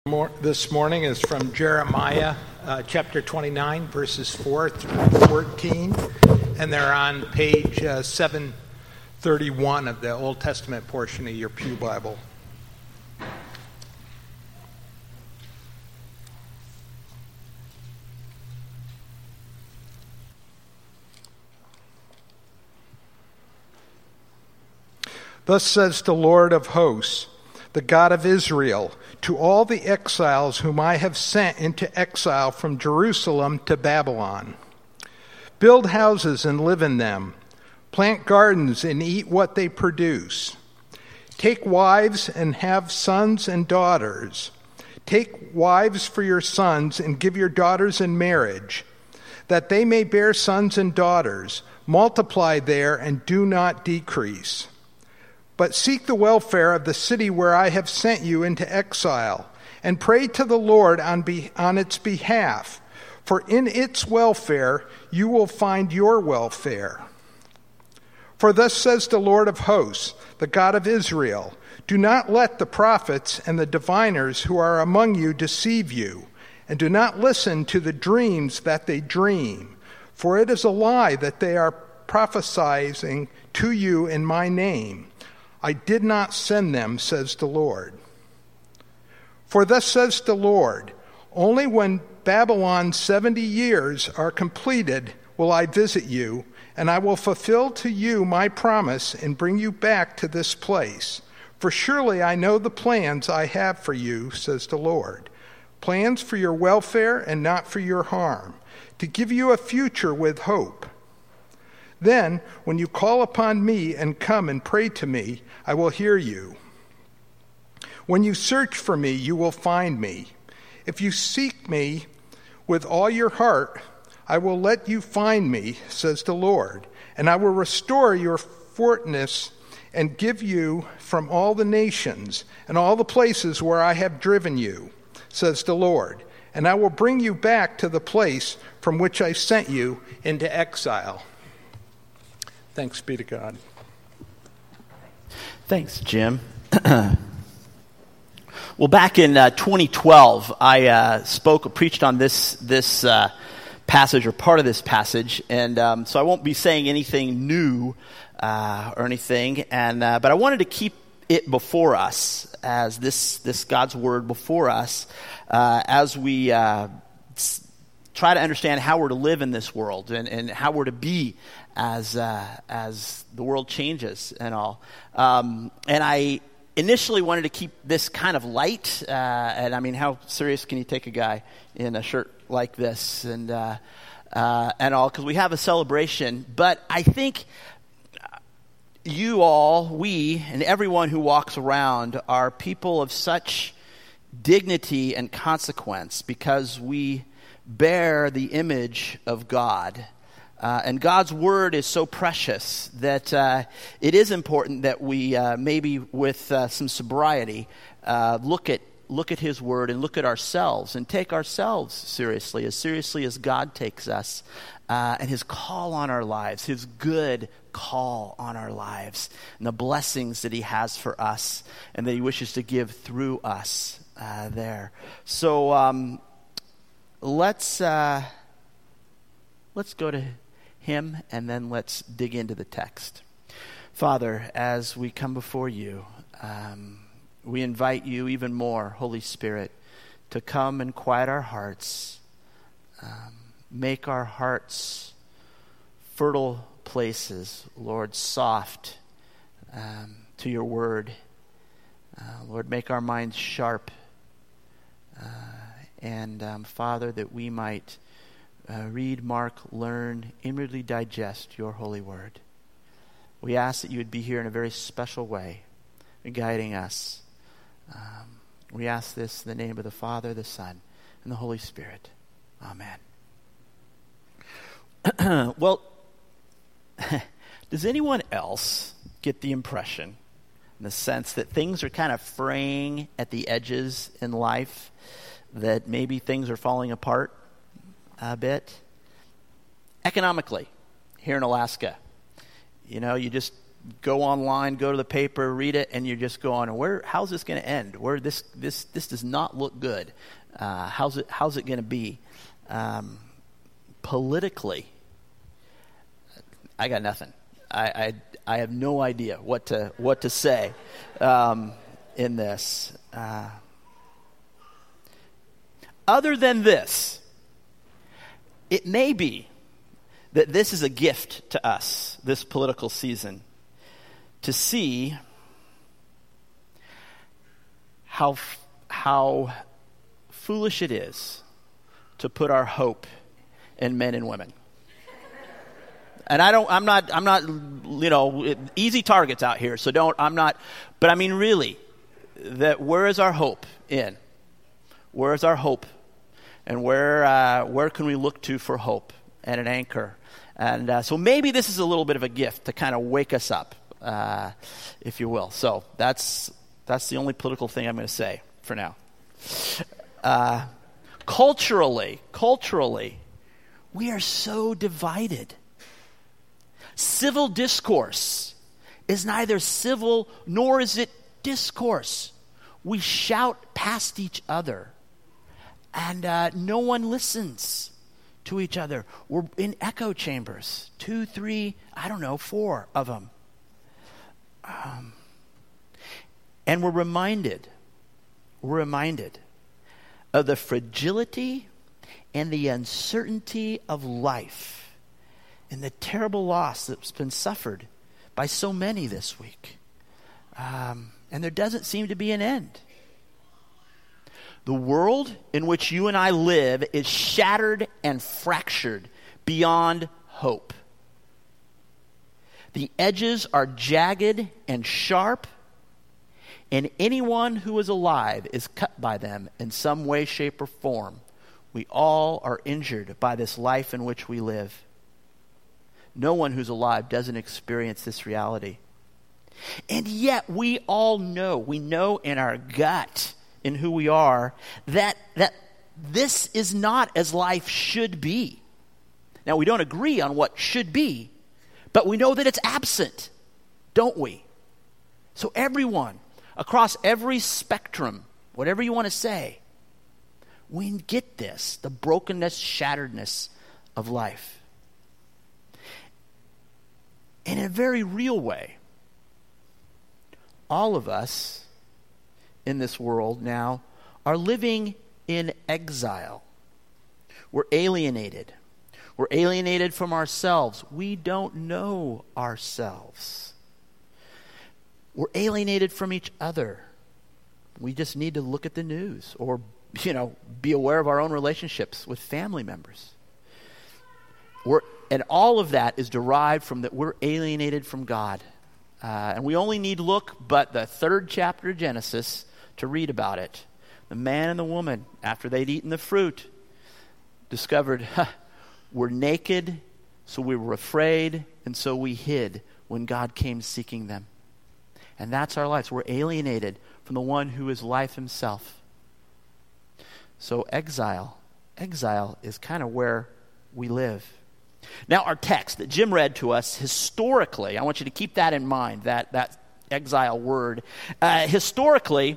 This morning is from Jeremiah chapter 29, verses 4 through 14, and they're on page 731 of the Old Testament portion of your Pew Bible. Thus says the Lord of hosts, the God of Israel, to all the exiles whom I have sent into exile from Jerusalem to Babylon. Build houses and live in them. Plant gardens and eat what they produce. Take wives and have sons and daughters. Take wives for your sons and give your daughters in marriage, that they may bear sons and daughters. Multiply there and do not decrease. But seek the welfare of the city where I have sent you into exile, and pray to the Lord on its behalf, for in its welfare you will find your welfare. For thus says the Lord of hosts, the God of Israel, do not let the prophets and the diviners who are among you deceive you, and do not listen to the dreams that they dream, for it is a lie that they are prophesying to you in my name. I did not send them, says the Lord. For thus says the Lord, only when Babylon's 70 years are completed will I visit you, and I will fulfill to you my promise and bring you back to this place. For surely I know the plans I have for you, says the Lord, plans for your welfare and not for your harm, to give you a future with hope. Then, when you call upon me and come and pray to me, I will hear you. When you search for me, you will find me. If you seek me with all your heart, I will let you find me, says the Lord, and I will restore your fortress and give you from all the nations and all the places where I have driven you, says the Lord, and I will bring you back to the place from which I sent you into exile. Thanks be to God. Thanks, Jim. Well, back in 2012, I preached on this passage or part of this passage, and so I won't be saying anything new or anything. But I wanted to keep it before us as this God's word before us as we try to understand how we're to live in this world and how we're to be as the world changes and all. And I initially wanted to keep this kind of light. And I mean, how serious can you take a guy in a shirt like this and all? Because we have a celebration. But I think you all, we, and everyone who walks around are people of such dignity and consequence because we bear the image of God. And God's word is so precious that it is important that we maybe with some sobriety look at his word and look at ourselves and take ourselves seriously as God takes us, and his call on our lives, his good call on our lives, and the blessings that he has for us and that he wishes to give through us there. So let's go to him, and then let's dig into the text. Father, as we come before you, we invite you even more, Holy Spirit, to come and quiet our hearts, make our hearts fertile places, Lord, soft to your word. Lord, make our minds sharp, and Father, that we might read, mark, learn, inwardly digest your holy word. We ask that you would be here in a very special way, guiding us. We ask this in the name of the Father, the Son, and the Holy Spirit. Amen. Well, does anyone else get the impression, in the sense that things are kind of fraying at the edges in life, that maybe things are falling apart a bit? Economically, here in Alaska, you just go online, go to the paper, read it, and you're just going, how's this going to end? This does not look good. How's it going to be? Politically, I got nothing. I have no idea what to say in this. Other than this, it may be that this is a gift to us, this political season, to see how foolish it is to put our hope in men and women. And I'm not, easy targets out here, so but I mean really, that where is our hope in? Where is our hope? And where can we look to for hope and an anchor? And so maybe this is a little bit of a gift to kind of wake us up, if you will. So that's the only political thing I'm going to say for now. Culturally, we are so divided. Civil discourse is neither civil nor is it discourse. We shout past each other, and no one listens to each other. We're in echo chambers, 2, 3, 4 of them. And we're reminded of the fragility and the uncertainty of life and the terrible loss that's been suffered by so many this week. And there doesn't seem to be an end. The world in which you and I live is shattered and fractured beyond hope. The edges are jagged and sharp, and anyone who is alive is cut by them in some way, shape, or form. We all are injured by this life in which we live. No one who's alive doesn't experience this reality. And yet we all know, we know in our gut, in who we are, that this is not as life should be. Now, we don't agree on what should be, but we know that it's absent, don't we? So everyone, across every spectrum, whatever you want to say, we get this, the brokenness, shatteredness of life. And in a very real way, all of us in this world now are living in exile. We're alienated. We're alienated from ourselves. We don't know ourselves. We're alienated from each other. We just need to look at the news or, be aware of our own relationships with family members. And all of that is derived from that we're alienated from God. And we only need look but the 3rd chapter of Genesis to read about it. The man and the woman, after they'd eaten the fruit, discovered, we're naked, so we were afraid, and so we hid when God came seeking them. And that's our lives. We're alienated from the one who is life himself. So exile is kind of where we live. Now, our text that Jim read to us, historically, I want you to keep that in mind, that exile word. Historically,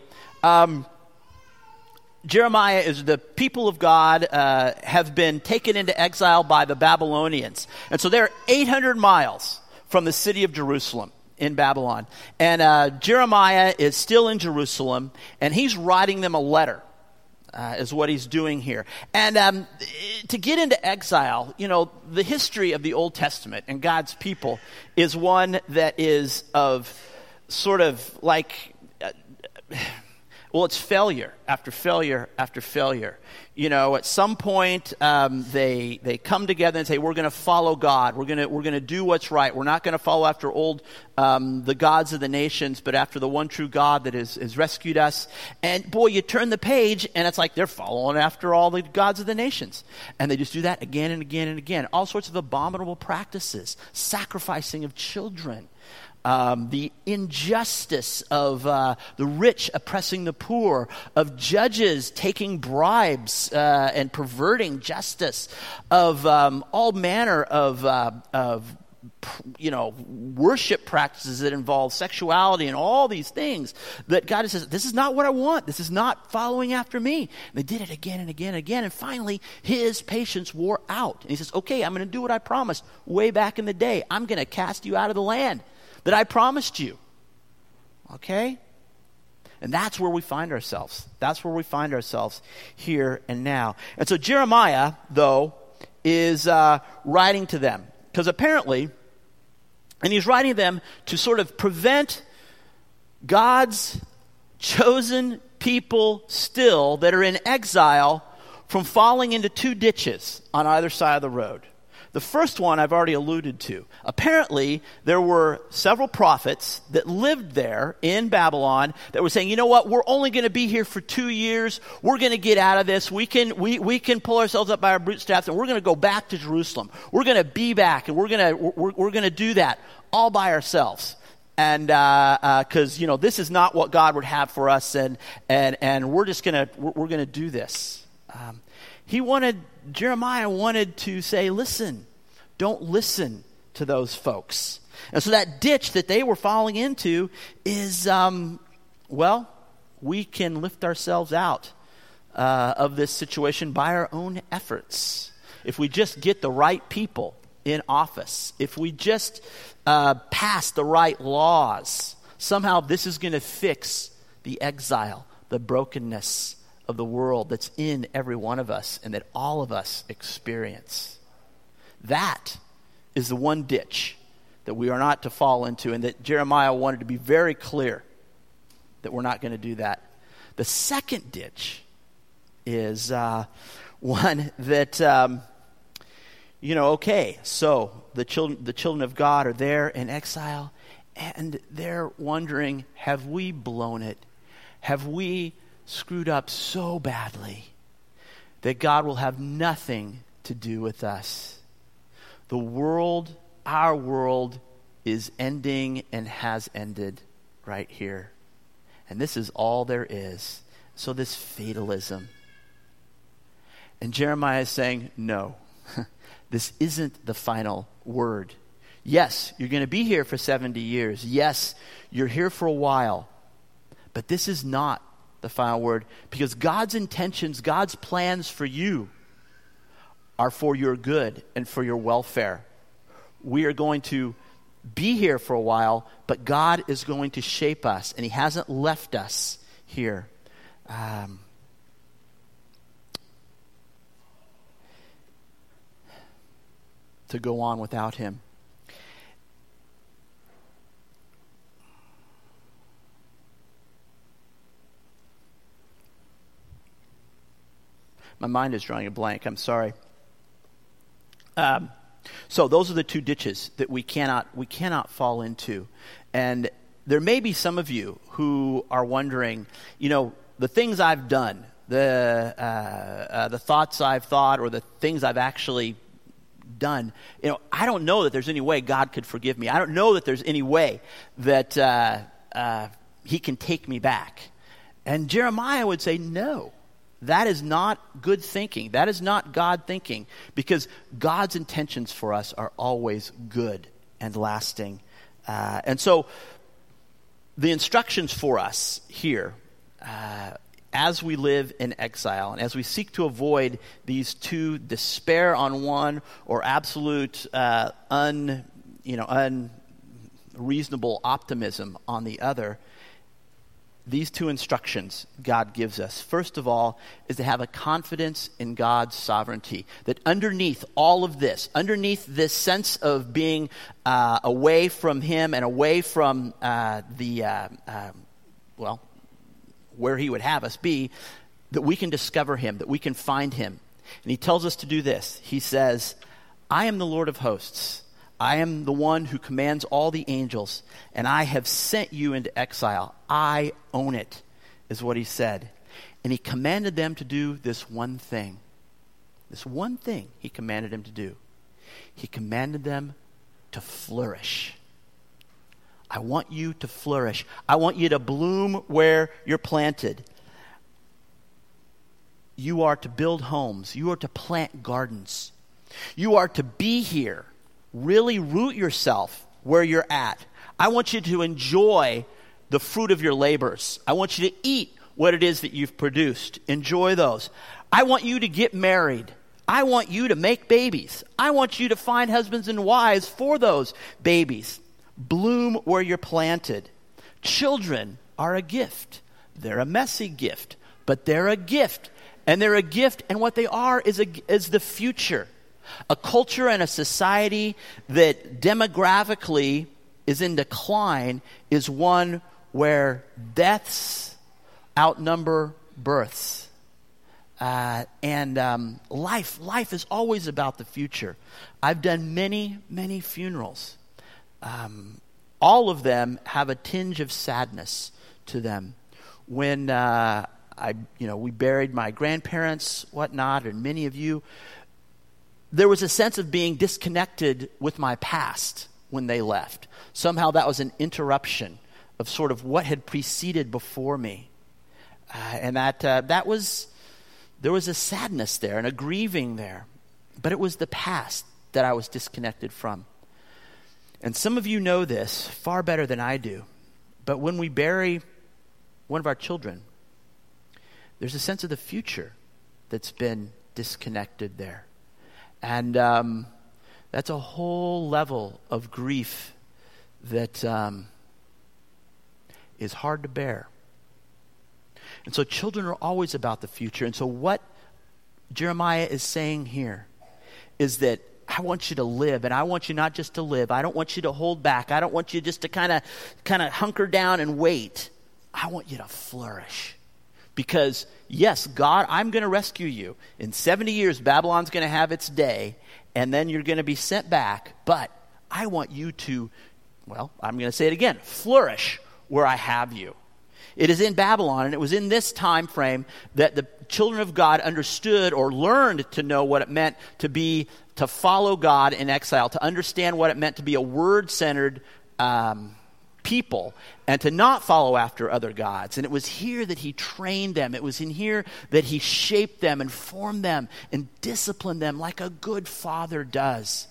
Jeremiah is the people of God have been taken into exile by the Babylonians. And so they're 800 miles from the city of Jerusalem in Babylon. And Jeremiah is still in Jerusalem, and he's writing them a letter. Is what he's doing here. And to get into exile, the history of the Old Testament and God's people is one that is of sort of like, it's failure after failure after failure. At some point, they come together and say, we're going to follow God. We're going to do what's right. We're not going to follow after the gods of the nations, but after the one true God that has rescued us. And boy, you turn the page and it's like they're following after all the gods of the nations. And they just do that again and again and again. All sorts of abominable practices, sacrificing of children. The injustice of the rich oppressing the poor, of judges taking bribes and perverting justice, of all manner of worship practices that involve sexuality and all these things that God says, this is not what I want. This is not following after me. And they did it again and again and again. And finally, his patience wore out. And he says, okay, I'm going to do what I promised way back in the day. I'm going to cast you out of the land that I promised you. Okay? And that's where we find ourselves. That's where we find ourselves here and now. And so Jeremiah, though, is writing to them. Because apparently, and he's writing them to sort of prevent God's chosen people still that are in exile from falling into two ditches on either side of the road. The first one I've already alluded to. Apparently, there were several prophets that lived there in Babylon that were saying, you know what, we're only going to be here for 2 years. We're going to get out of this. We can pull ourselves up by our bootstraps, and we're going to go back to Jerusalem. We're going to be back, and we're going to do that all by ourselves. And because this is not what God would have for us, and we're just gonna do this. Jeremiah wanted to say, listen, don't listen to those folks. And so that ditch that they were falling into is, we can lift ourselves out of this situation by our own efforts. If we just get the right people in office, if we just pass the right laws, somehow this is going to fix the exile, the brokenness of the world that's in every one of us and that all of us experience. That is the one ditch that we are not to fall into, and that Jeremiah wanted to be very clear that we're not going to do that. The second ditch is one that, so the children of God are there in exile, and they're wondering, have we blown it? Have we screwed up so badly that God will have nothing to do with us? The world, our world, is ending and has ended right here. And this is all there is. So this fatalism. And Jeremiah is saying, no, this isn't the final word. Yes, you're going to be here for 70 years. Yes, you're here for a while. But this is not the final word, because God's intentions, God's plans for you are for your good and for your welfare. We are going to be here for a while, but God is going to shape us, and he hasn't left us here. To go on without him. My mind is drawing a blank. I'm sorry. So those are the two ditches that we cannot fall into. And there may be some of you who are wondering, the things I've done, the thoughts I've thought, or the things I've actually done. I don't know that there's any way God could forgive me. I don't know that there's any way that he can take me back. And Jeremiah would say, no. That is not good thinking. That is not God thinking, because God's intentions for us are always good and lasting. And so the instructions for us here, as we live in exile and as we seek to avoid these two, despair on one or absolute unreasonable optimism on the other, these two instructions God gives us, first of all, is to have a confidence in God's sovereignty. That underneath all of this, underneath this sense of being away from him and away from where he would have us be, that we can discover him, that we can find him. And he tells us to do this. He says, I am the Lord of hosts. I am the one who commands all the angels, and I have sent you into exile. I own it, is what he said. And he commanded them to do this one thing. This one thing he commanded them to do. He commanded them to flourish. I want you to flourish. I want you to bloom where you're planted. You are to build homes. You are to plant gardens. You are to be here really root yourself where you're at. I want you to enjoy the fruit of your labors. I want you to eat what it is that you've produced. Enjoy those. I want you to get married. I want you to make babies. I want you to find husbands and wives for those babies. Bloom where you're planted. Children are a gift. They're a messy gift, but they're a gift. And they're a gift, and what they are is the future. A culture and a society that demographically is in decline is one where deaths outnumber births. Life is always about the future. I've done many, many funerals. All of them have a tinge of sadness to them. When we buried my grandparents, whatnot, and many of you, there was a sense of being disconnected with my past when they left. Somehow that was an interruption of sort of what had preceded before me, and there was a sadness there and a grieving there, but it was the past that I was disconnected from. And some of you know this far better than I do, but when we bury one of our children, there's a sense of the future that's been disconnected there. And that's a whole level of grief that is hard to bear. And so children are always about the future. And so what Jeremiah is saying here is that I want you to live, and I want you not just to live. I don't want you to hold back. I don't want you just to kind of hunker down and wait. I want you to flourish. Because, yes, God, I'm going to rescue you. In 70 years, Babylon's going to have its day, and then you're going to be sent back. But I want you to, I'm going to say it again, flourish where I have you. It is in Babylon, and it was in this time frame that the children of God understood or learned to know what it meant to follow God in exile, to understand what it meant to be a word-centered people, and to not follow after other gods. And it was here that he trained them. It was in here that he shaped them and formed them and disciplined them like a good father does.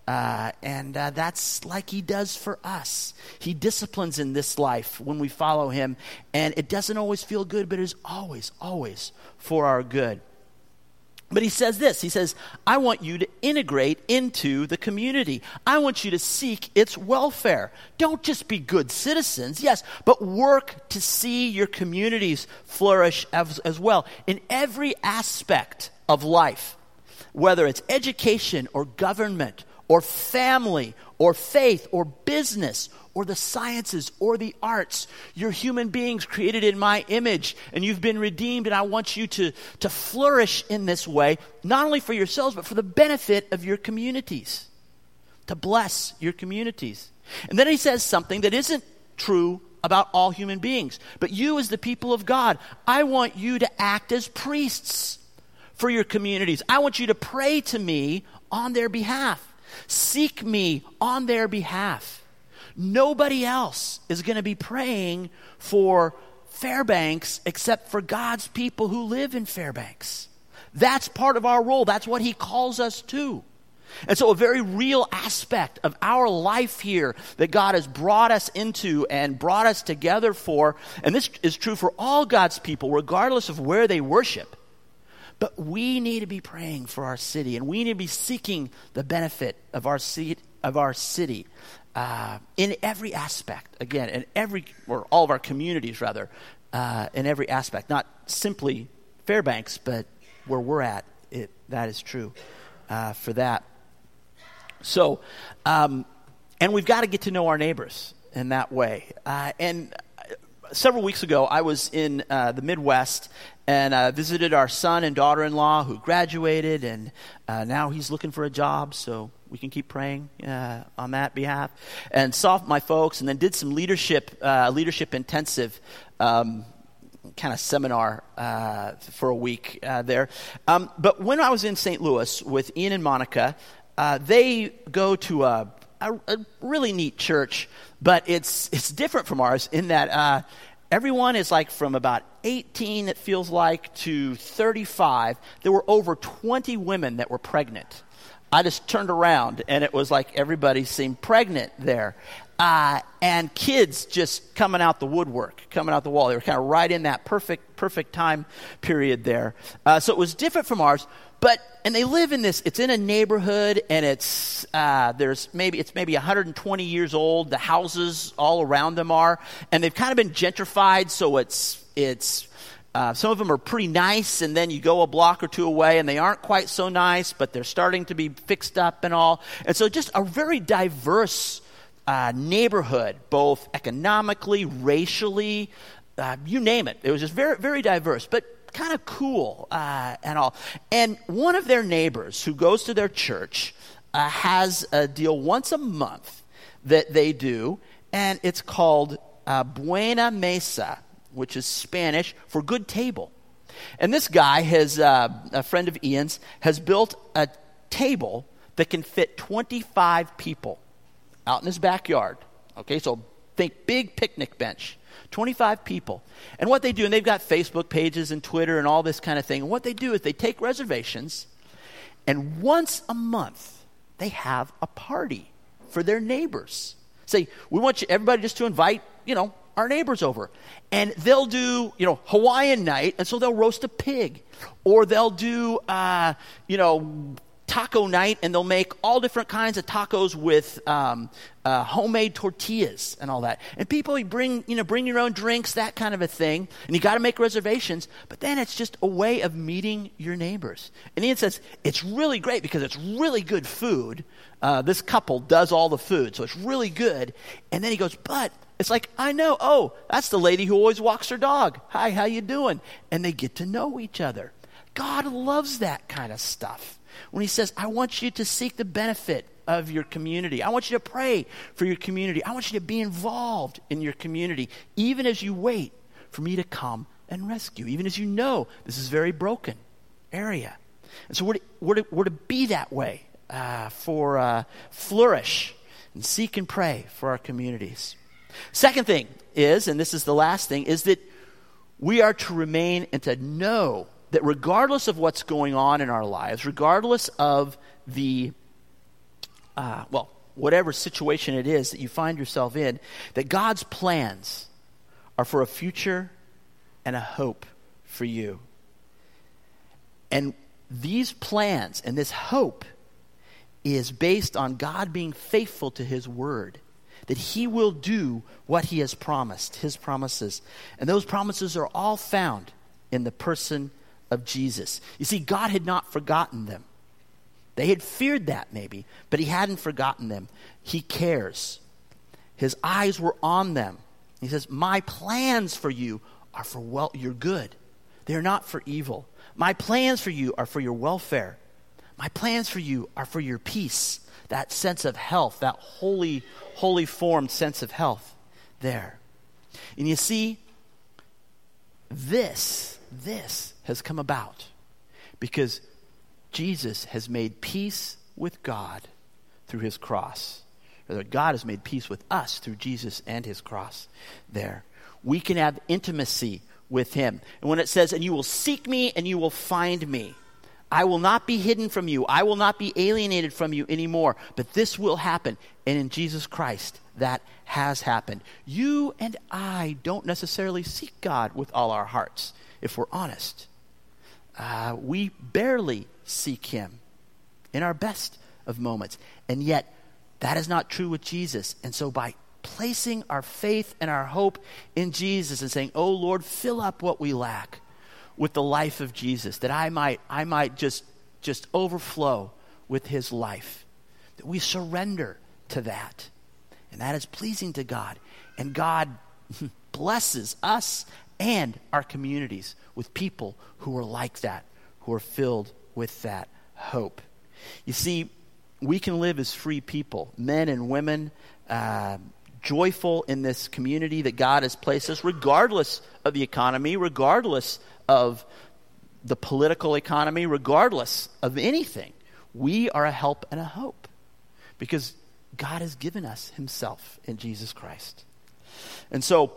That's like he does for us. He disciplines in this life when we follow him, and it doesn't always feel good, but it is always, always for our good. But he says this, he says, I want you to integrate into the community. I want you to seek its welfare. Don't just be good citizens, yes, but work to see your communities flourish as well in every aspect of life, whether it's education or government or family or faith or business or the sciences or the arts. You're human beings created in my image, and you've been redeemed, and I want you to flourish in this way, not only for yourselves, but for the benefit of your communities, to bless your communities. And then he says something that isn't true about all human beings, but you as the people of God, I want you to act as priests for your communities. I want you to pray to me on their behalf. Seek me on their behalf. Nobody else is going to be praying for Fairbanks except for God's people who live in Fairbanks. That's part of our role. That's what he calls us to. And so a very real aspect of our life here that God has brought us into and brought us together for, and this is true for all God's people, regardless of where they worship. But we need to be praying for our city, and we need to be seeking the benefit of our city, in every aspect. Again, or all of our communities, rather, in every aspect. Not simply Fairbanks, but where we're at, that is true for that. So, and we've got to get to know our neighbors in that way. And several weeks ago, I was in the Midwest, and visited our son and daughter-in-law who graduated, and now he's looking for a job, so we can keep praying on that behalf. And saw my folks, and then did some leadership intensive kind of seminar for a week there. But when I was in St. Louis with Ian and Monica, they go to a really neat church, but it's different from ours in that everyone is like from about 18, it feels like, to 35. There were over 20 women that were pregnant. I just turned around, and it was like everybody seemed pregnant there. And kids just coming out the woodwork, coming out the wall. They were kind of right in that perfect time period there. So it was different from ours. And they live in this, it's in a neighborhood, and it's maybe 120 years old. The houses all around them are, and they've kind of been gentrified, so it's some of them are pretty nice, and then you go a block or two away, and they aren't quite so nice, but they're starting to be fixed up and all. And so just a very diverse neighborhood, both economically, racially, you name it. It was just very, very diverse, but kind of cool and all. And one of their neighbors who goes to their church has a deal once a month that they do, and it's called Buena Mesa, which is Spanish for good table. And this guy, a friend of Ian's, has built a table that can fit 25 people out in his backyard. Okay, so think big picnic bench, 25 people. And what they do, and they've got Facebook pages and Twitter and all this kind of thing. And what they do is they take reservations, and once a month, they have a party for their neighbors. Say, we want everybody just to invite, our neighbors over. And they'll do, Hawaiian night, and so they'll roast a pig. Or they'll do, taco night, and they'll make all different kinds of tacos with homemade tortillas and all that. And people, bring your own drinks, that kind of a thing. And you got to make reservations. But then it's just a way of meeting your neighbors. And Ian says, it's really great because it's really good food. This couple does all the food, so it's really good. And then he goes, but it's like, I know, oh, that's the lady who always walks her dog. Hi, how you doing? And they get to know each other. God loves that kind of stuff. When he says, I want you to seek the benefit of your community. I want you to pray for your community. I want you to be involved in your community, even as you wait for me to come and rescue, even as you know this is a very broken area. And so we're to be that way, for flourish and seek and pray for our communities. Second thing is, and this is the last thing, is that we are to remain and to know that regardless of what's going on in our lives, regardless of the, whatever situation it is that you find yourself in, that God's plans are for a future and a hope for you. And these plans and this hope is based on God being faithful to his word, that he will do what he has promised, his promises. And those promises are all found in the person of Jesus. You see, God had not forgotten them. They had feared that maybe, but he hadn't forgotten them. He cares. His eyes were on them. He says, my plans for you are for your good. They are not for evil. My plans for you are for your welfare. My plans for you are for your peace. That sense of health, that holy formed sense of health there. And you see, this has come about because Jesus has made peace with God through his cross. Or God has made peace with us through Jesus and his cross there. We can have intimacy with him. And when it says, and you will seek me and you will find me, I will not be hidden from you. I will not be alienated from you anymore. But this will happen. And in Jesus Christ, that has happened. You and I don't necessarily seek God with all our hearts, if we're honest. We barely seek him in our best of moments. And yet, that is not true with Jesus. And so by placing our faith and our hope in Jesus and saying, oh Lord, fill up what we lack with the life of Jesus, that I might just overflow with his life, that we surrender to that. And that is pleasing to God. And God blesses us and our communities with people who are like that, who are filled with that hope. You see, we can live as free people, men and women, joyful in this community that God has placed us, regardless of the economy, regardless of the political economy, regardless of anything. We are a help and a hope because God has given us himself in Jesus Christ. And so,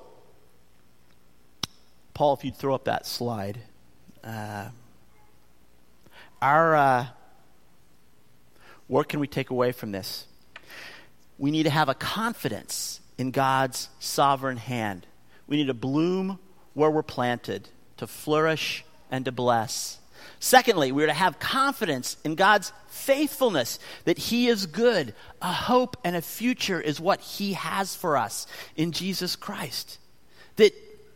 Paul, if you'd throw up that slide. What can we take away from this? We need to have a confidence in God's sovereign hand. We need to bloom where we're planted, to flourish and to bless. Secondly, we're to have confidence in God's faithfulness, that he is good. A hope and a future is what he has for us in Jesus Christ. That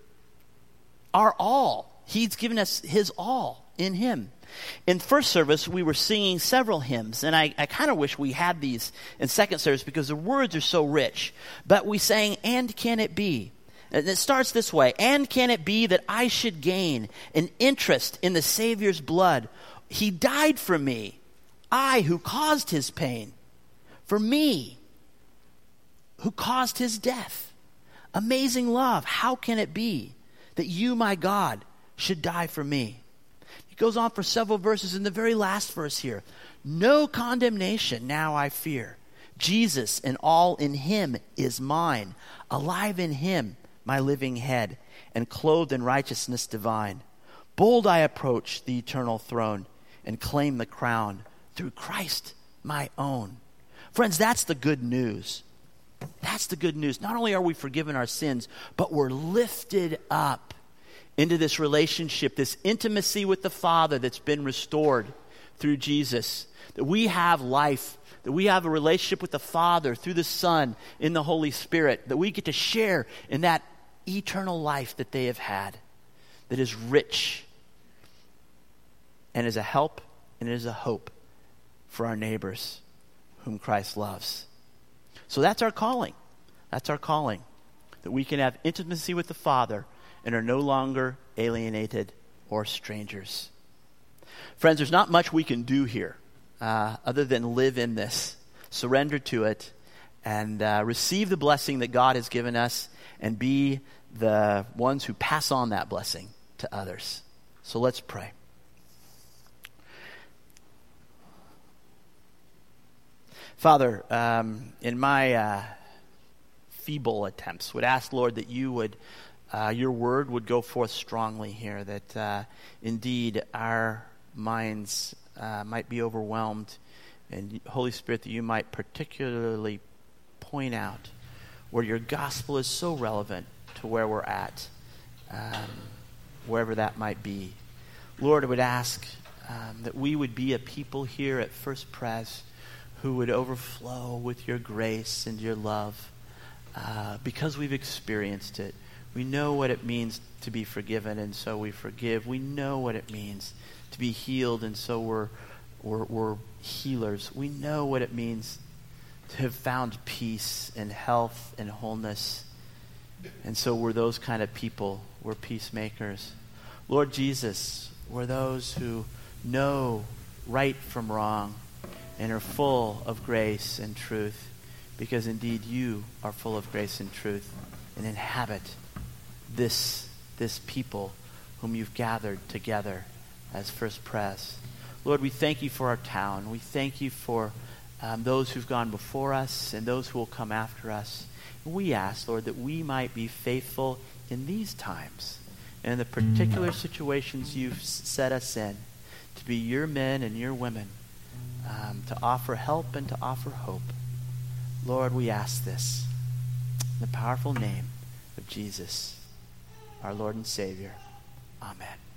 our all, he's given us his all in him. In first service, we were singing several hymns, and I kind of wish we had these in second service because the words are so rich. But we sang, "And can it be?" And it starts this way, "And can it be that I should gain an interest in the Savior's blood? He died for me, I who caused his pain. For me, who caused his death. Amazing love, how can it be that you, my God, should die for me?" He goes on for several verses. In the very last verse here, "No condemnation now I fear. Jesus and all in him is mine. Alive in him, my living head, and clothed in righteousness divine. Bold I approach the eternal throne and claim the crown through Christ my own." Friends, that's the good news. That's the good news. Not only are we forgiven our sins, but we're lifted up into this relationship, this intimacy with the Father that's been restored through Jesus. That we have life, that we have a relationship with the Father through the Son in the Holy Spirit, that we get to share in that eternal life that they have had, that is rich and is a help and is a hope for our neighbors whom Christ loves. So that's our calling. That's our calling, that we can have intimacy with the Father and are no longer alienated or strangers. Friends, there's not much we can do here other than live in this, surrender to it, and receive the blessing that God has given us and be the ones who pass on that blessing to others. So let's pray. Father, in my feeble attempts, would ask, Lord, that you would, your word would go forth strongly here, that indeed our minds might be overwhelmed, and Holy Spirit, that you might particularly point out where your gospel is so relevant to where we're at, wherever that might be. Lord, I would ask that we would be a people here at First Pres who would overflow with your grace and your love because we've experienced it. We know what it means to be forgiven, and so we forgive. We know what it means to be healed, and so we're healers. We know what it means to have found peace and health and wholeness, and so we're those kind of people. We're peacemakers. Lord Jesus, we're those who know right from wrong and are full of grace and truth, because indeed you are full of grace and truth and inhabit this people whom you've gathered together as First Pres. Lord, we thank you for our town. We thank you for those who've gone before us and those who will come after us. And we ask, Lord, that we might be faithful in these times and in the particular situations you've set us in, to be your men and your women, to offer help and to offer hope. Lord, we ask this in the powerful name of Jesus, our Lord and Savior. Amen.